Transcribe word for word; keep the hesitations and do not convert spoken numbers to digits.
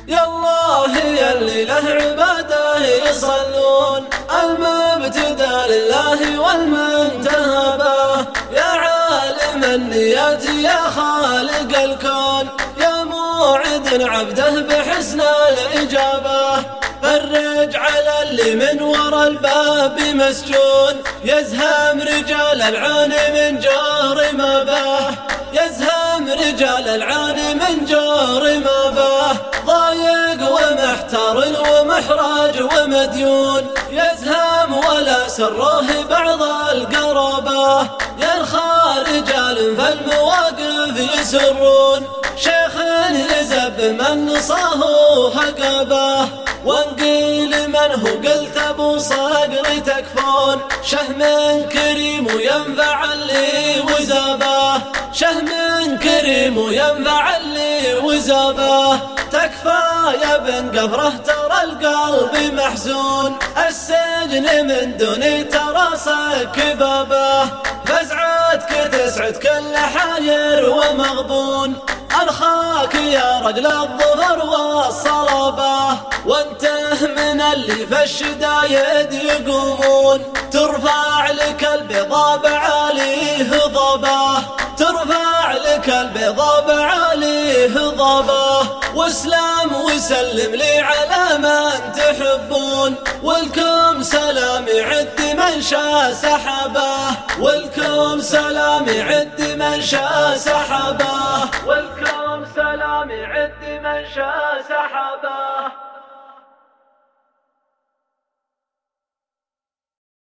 يالله يلي له عباده يصلون، المبتدى لله والمنتهى به. يا عالم النيات يا خالق الكون، يا موعد عبده بحسن الإجابة. فرج على اللي من ورا الباب مسجون، يزهم رجال العون من جور ما به. يزهم رجال العون من جور ما به. ضايق ومحتار ومحراج ومديون، يزهم ولا سره بعض القرابة. يرخى رجال في المواقف يسرون، شيخ يزب من نصاه هقبه. وانقيل من هو قلت ابو صقر تكفون، شهم كريم ينفع اللي وزابه. شهم كريم ينفع اللي وزابه. تكفى يا بن قفره ترى القلب محزون، السجن من دوني ترى صك بابه. فزعتك تسعد كل حاير ومغبون، أرخاك يا رجل الظفر والصلابة. وانته من اللي في الشدايد يقومون، ترفع لك البيضا بعاليه ضباه. ترفع لك البيضا بعاليه ضباه. واسلام وسلم لي على من تحبون، والكم سلام عد من شاء سحبه. والكم سلام عد من شاء سحبه. والكم سلام عد من شاء سحبه.